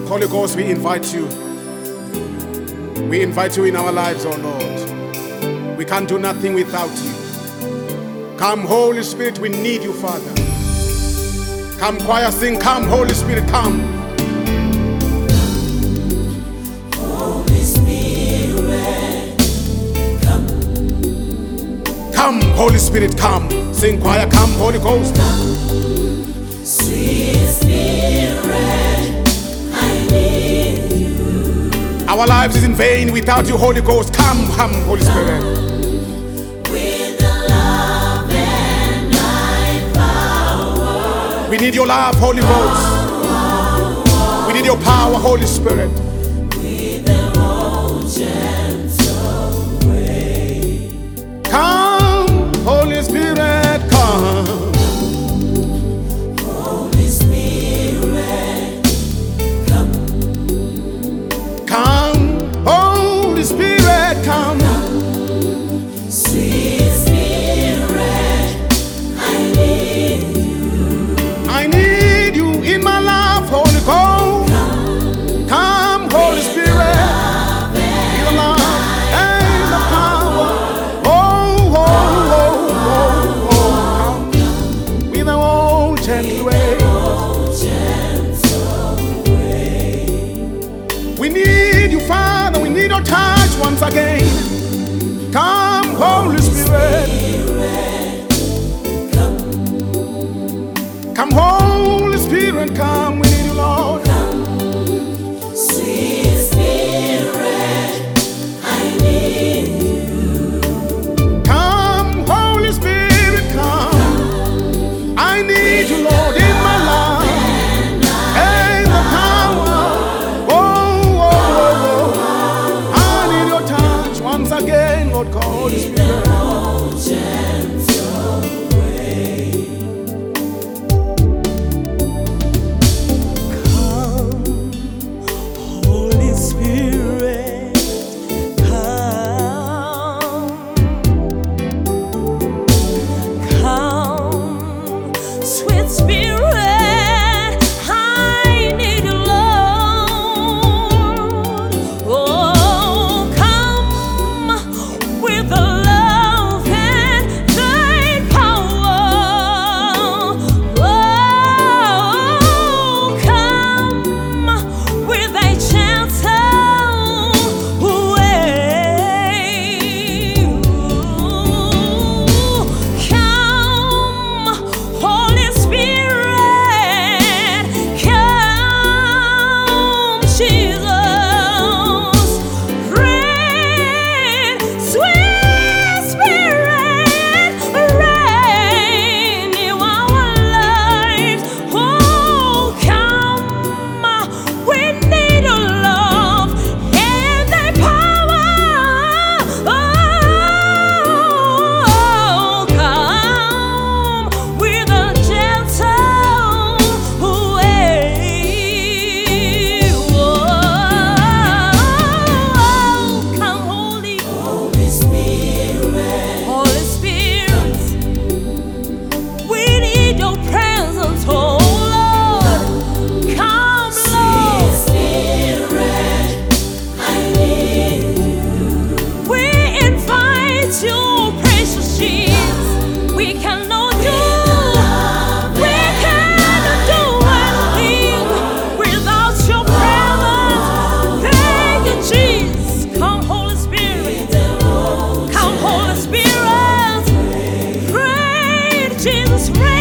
Holy Ghost, we invite you. We invite you in our lives, oh Lord. We can't do nothing without you. Come, Holy Spirit, we need you, Father. Come, choir, sing. Come, Holy Spirit, come. Holy Spirit, come. Come, Holy Spirit, come. Sing, choir, come, Holy Ghost. Come, sweet Spirit, I need you. Our lives is in vain without you, Holy Ghost. Come, come, Holy Spirit. With the love and thy power. We need your love, Holy Ghost. We need your power, Holy Spirit. With the old gentle way. Come, Holy Spirit, come. Holy Spirit, come. Come, Holy Spirit, come. Sweet Spirit, I need you. I need you in my life, Holy Ghost. Come, Holy Spirit. Be the love and the power. Oh, oh, oh, oh, oh. Come with our own gentle way. We need you, Father. We need your touch once again. Come, Holy Spirit. Come, Holy Spirit, come. We need you, Lord. Sweet Spirit, I need you. Come, Holy Spirit, come. I need you, Lord, in my life. And the power. Oh, oh, oh, oh. I need your touch once again, Lord God, Holy Spirit. Holy Spirit, come, sweet Spirit, I need you, Lord. Oh, come with the love and thy power. Oh, come with thy gentle way. Come, Holy Spirit, come, Jesus, reign, sweet Spirit, reign in our lives. Oh, come, we need your love and thy power. Oh, come with a gentle way. Oh, come, Holy Spirit. Holy Spirit, we need your presence, oh Lord. Come, Lord. Spirit, I need you. We invite you, precious Jesus. We cannot do anything without your presence. Thank you, Jesus. Come, Holy Spirit. Come, Holy Spirit. Reign, Jesus, reign.